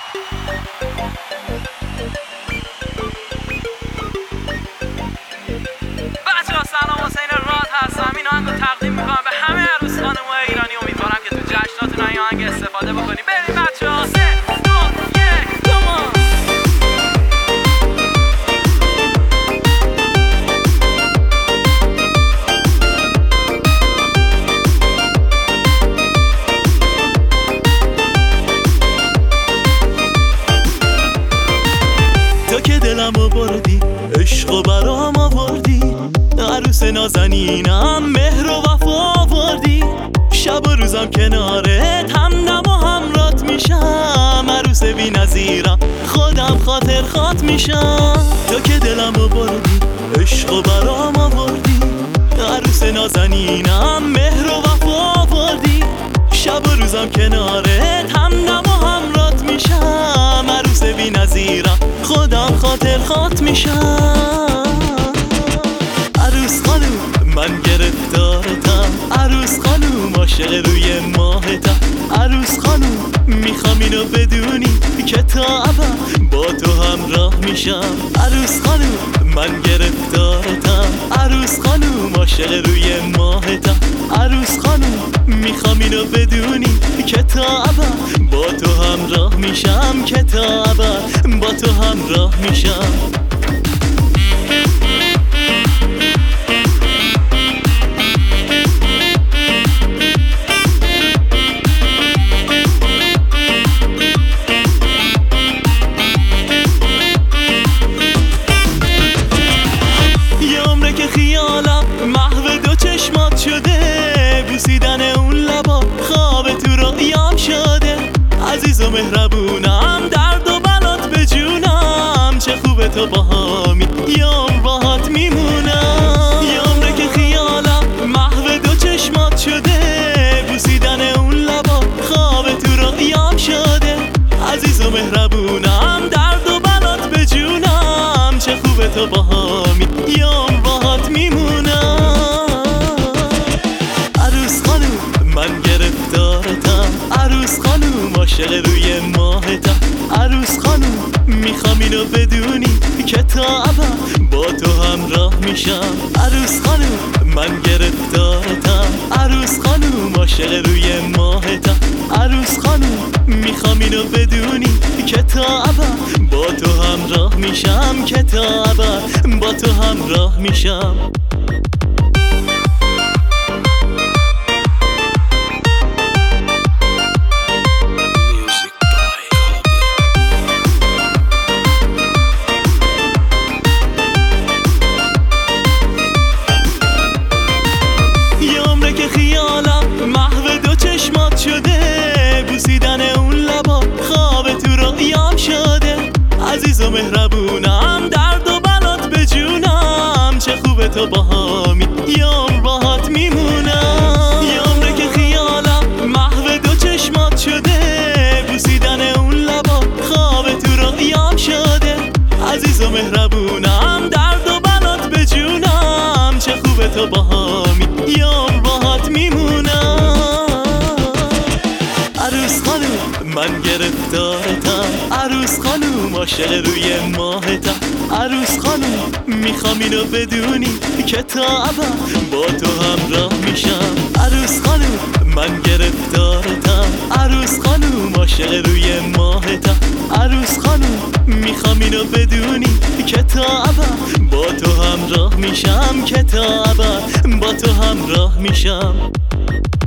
بچه‌ها سلام، حسین راد هستم. این آهنگ رو تقدیم میکنم به همه عروس خانم‌های ایرانی. امیدوارم که تو جشناتون این آهنگ استفاده بکنی. بریم بچه‌ها، 3 2 1 کمان. تو که دلمو بردی، عشقو برام آوردی، عروس نازنینم مهر و وفا آوردی. شب و روزم کنارت همدم و همرات میشم، عروس بی نظیرم خودم خاطر خات میشم. تو که دلمو بردی، عشقو برام آوردی، عروس نازنینم مهر و وفا آوردی. شب و روزم کنارت همدم و همرات میشم، عروس بی نظیرم خودم خاطر خات میشم. عروس خانوم من گرفتارتم، عروس خانوم عاشق روی ماهتم. عروس خانوم میخوام اینو بدونی که تا ابد با تو همراه میشم. عروس خانوم من گرفتارتم، عروس خانوم عاشق روی ماهتم. عروس خانوم میخوام اینو بدونی که تا ابد با تو همراه میشم، که تا ابد با تو همراه میشم. خیالم محو دو چشمات شده، بوسیدن اون لبا خواب تو رویام شده. عزیز و مهربونم درد و بلات به جونم، چه خوبه تو باهامی یام باهات میمونم. یه عمره که خیالم محو دو چشمات شده، بوسیدن اون لبا خواب تو رویام شده. عزیز و مهربونم درد و بلات به جونم، چه خوبه تو باهامی یام باهات میمونم. عروس خانوم من گرفتارتم، عروس خانوم عاشق روی ماهتم. عروس خانوم میخوام اینو بدونی که تا ابد با تو همراه میشم. عروس خانوم من گرفتارتم، عروس خانوم عاشق روی ماهتم. عروس خانوم میخوام اینو بدونی که تا ابد با تو همراه میشم، که تا ابد با تو همراه میشم. خیالم محو دو چشمات شده، بوسیدن اون لبا خواب تو رویام شده. عزیز و مهربونم درد و بلات به جونم، چه خوبه تو باهامی یام باهات میمونم. یه عمره که خیالم محو دو چشمات شده، بوسیدن اون لبا خواب تو رویام شده. عزیز و مهربونم درد و بلات به جونم، چه خوبه تو باهامی یام باهات میمونم. عروس خانوم من گرفتارتم، عروس خانوم عاشق روی ماهتم. عروس خانوم میخوام اینو بدونی که تا ابد با تو همراه میشم. عروس خانوم من گرفتارتم، عروس خانوم عاشق روی ماهتم. عروس خانوم میخوام اینو بدونی که تا ابد با تو همراه میشم، که تا ابد با تو همراه میشم.